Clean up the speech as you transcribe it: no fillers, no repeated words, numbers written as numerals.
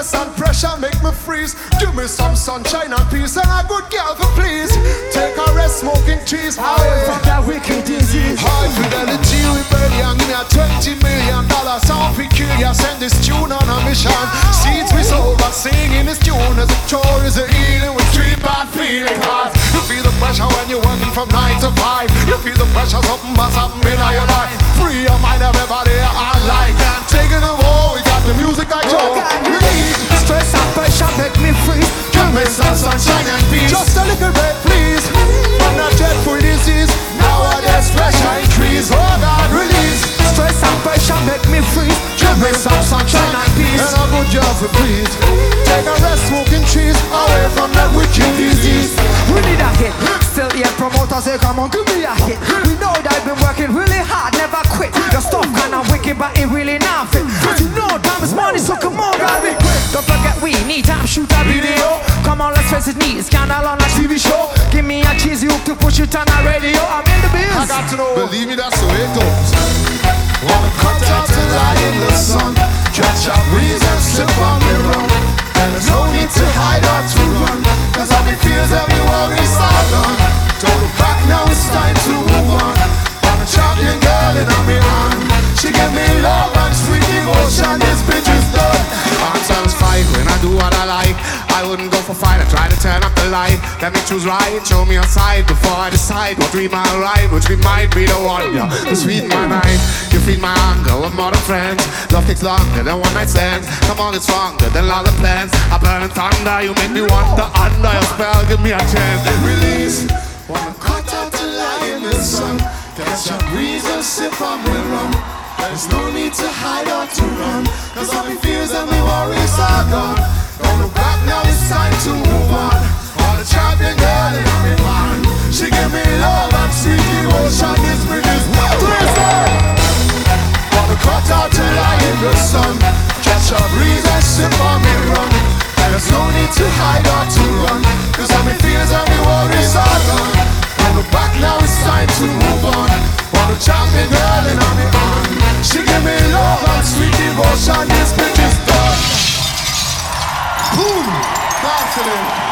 Stress and pressure make me freeze. Give me some sunshine and peace and a good girl for please. Take a rest smoking trees away from that wicked disease. High fidelity rebellion. Give me a $20 million sound peculiar. Send this tune on a mission. Seeds we sow by singing this tune. As a chore is a healing with street bad feeling hard. You feel the pressure when you're working from 9 to 5. You feel the pressure something must happen in your life. Free your mind, everybody I like. And taking the war, we got the music I joke. Release stress and pressure make me free. Give me some sunshine and peace. Just a little bit please. From that dreadful disease. Nowadays pressure increase. Oh God, release stress and pressure make me free. Give me some sunshine and peace. And a good job for please. Take a rest smoking trees away from that wicked disease. We need a hit. Still here promoters say come on give me a hit. We know that I've been working really hard, never quit. Your stuff kinda wicked but it really not fit. But you know time is money so come on grab it. Don't forget we need time shoot a video. Come on let's face it, need scandal on a TV show. Give me a cheesy hook to push it on a radio. I'm in the biz. I got to know. Believe me, that's the way it goes. Wanna cut out the light in the sun. Catch up breeze and slip on the rum. And there's no need to hide or to run. Cause all me fears every worries are gone. Don't look back now, it's time to move on. I'm a champion girl and I'm in on. She give me love and sweet devotion. This bitch is done. I'm satisfied when I do what I like. I wouldn't go for fight, I try to turn up the light. Let me choose right, show me a side before I decide what we might ride, which we might be the one, yeah. You sweeten my mind, you feed my hunger with more than friends. Love takes longer than one night stands. Come on, it's stronger than all the plans. I burn in thunder, you make me want to under your spell. Give me a chance, release. Wanna cut out the light in the sun. Catch a breeze and sip on the rum. There's no need to hide or to run. Cause all my fears and my worries are gone. Don't look back now, it's time to move on. All the champion girl in me man. She give me love and sweet devotion. This bridge is wanna cut out the light in the sun. Catch a breeze and sip on me rum. There's no need to hide or to run. Cause all my fears and my worries are gone. Don't look back now, it's time to move on. All the champion girl in me man. She give me love and sweet devotion. This bridge is done. Boom! Dancing.